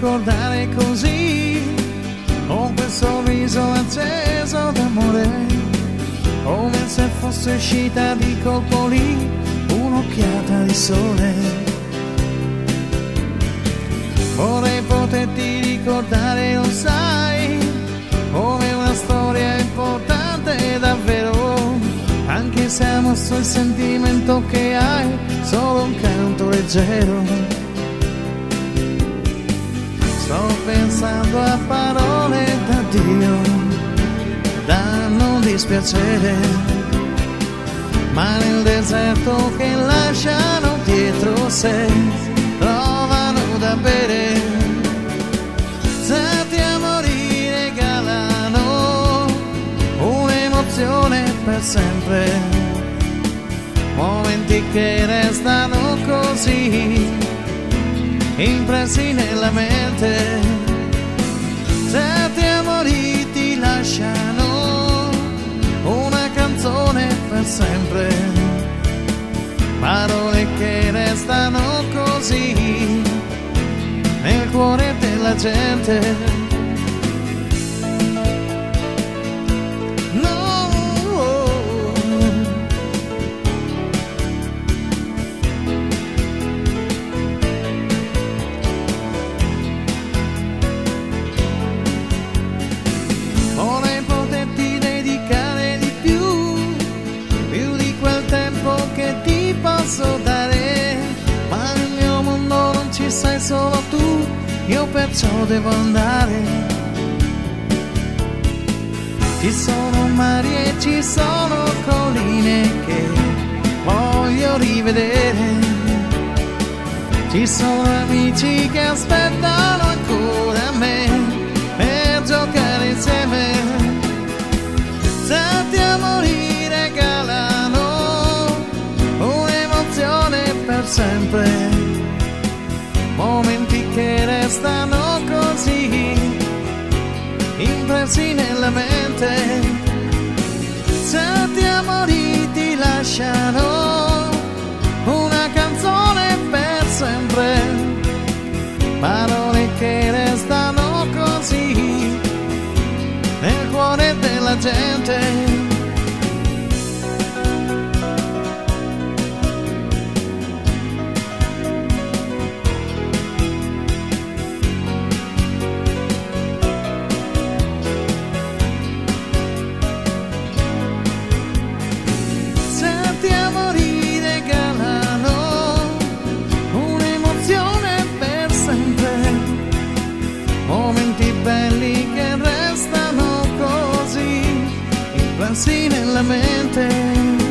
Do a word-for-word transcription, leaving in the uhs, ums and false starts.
ricordare così, con quel sorriso acceso d'amore, come se fosse uscita di colpo lì un'occhiata di sole. Vorrei poterti ricordare, lo sai, come una storia importante davvero, anche se ha mosso il sentimento che hai solo un canto leggero. Sto pensando a parole d'addio, da non dispiacere, ma nel deserto che lasciano dietro sé trovano da bere. Tanti amori regalano un'emozione per sempre, momenti che restano così impressi nella mente. Certi amori ti lasciano una canzone per sempre, parole che restano così nel cuore della gente. Posso dare, ma nel mio mondo non ci sei solo tu, io perciò devo andare. Ci sono mari e ci sono colline che voglio rivedere, ci sono amici che aspettano ancora me per giocare insieme. Tanti amori regalano per sempre, momenti che restano così impressi nella mente. Certi amori ti lasciano una canzone per sempre, parole che restano così nel cuore della gente. Belli che restano così impressi nella mente.